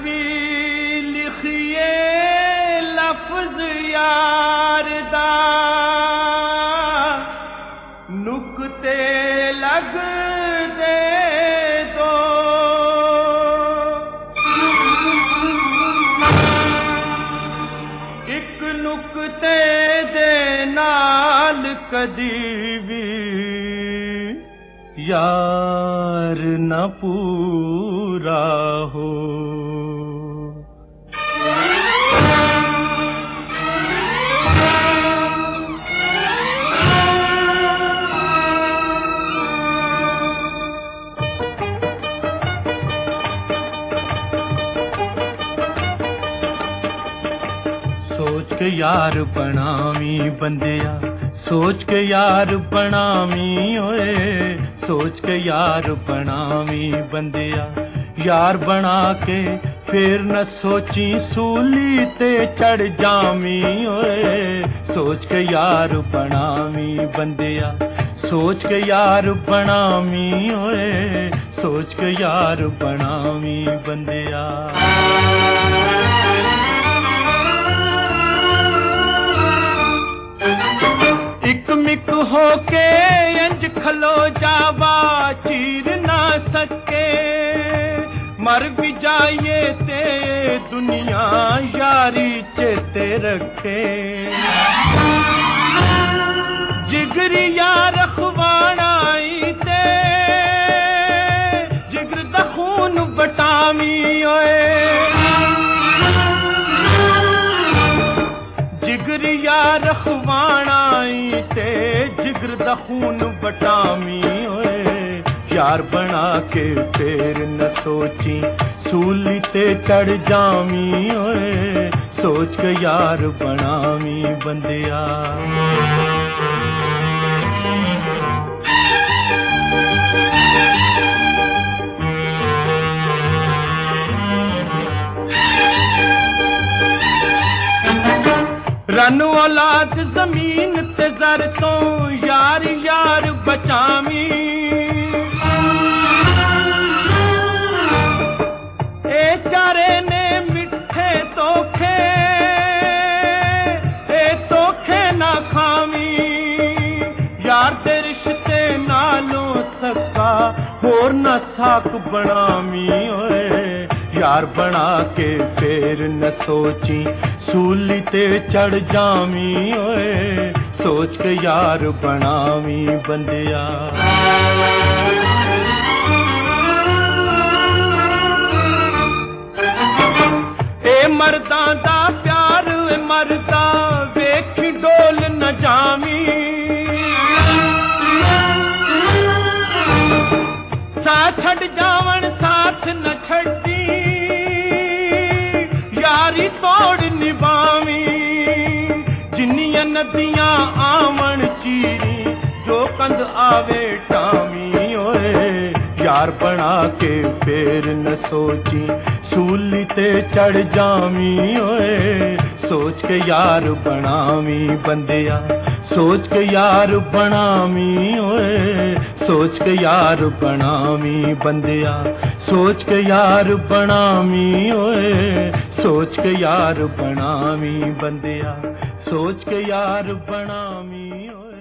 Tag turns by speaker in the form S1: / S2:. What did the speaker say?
S1: भी लिखिए लफ्ज यार दा, नुक्ते लग दे दो। एक नुक्ते दे नाल कदी भी यार न पूरा हो। सोच के यार बनावी बंदिया, सोच के यार बनावी ओए, सोच के यार बनावी बंदिया। यार बना के फिर न सोची सूली ते चढ़ जामी ओए, सोच के यार बनावी बंदिया, सोच के यार बनावी ओए, सोच के यार बनावी बंदिया। इक मिक होके इंज खलो जावा चीर ना सके, मर भी जाइए ते दुनिया यारी चेते रखे। जिगरी यार अखवानाई ते जिगर दा खून बटावी ओए, जिगर यार अखवानाई ते जिगर दा खून बटावी ओए। यार बना के फिर न सोची सूली ते चढ़ जावी ओए, सोच के यार बनावी बंदिया। रन औलाद जमीन ते जर तो यार यार बचावी। ए चारे ने मिठे तोखे, ए तोखे ना खावी। यार दे रिश्ते नालों सक्का होर न साक बनावी ओए। यार बना के फिर न सोची सूली ते चढ़ जावी ओए, सोच के यार बनावी बंदिया। ए मर्दां दा प्यार ए मर्दा वेखी डोल न जावी। सा छड़ जावन साथ न छड़ी, यारी तोड़ निभावी। जिन्नियां नदियां आवन चीरी, जो कंद आवे टावी ओए। यार बना के फिर न सोची सूली ते चढ़ जावी ओए, सोच के यार बनावी बंदिया, सोच के यार बनावी ओए, सोच के यार बनावी बंदिया, सोच के यार बनावी ओए, सोच के यार बनावी बंदिया, सोच के यार बनावी ओए।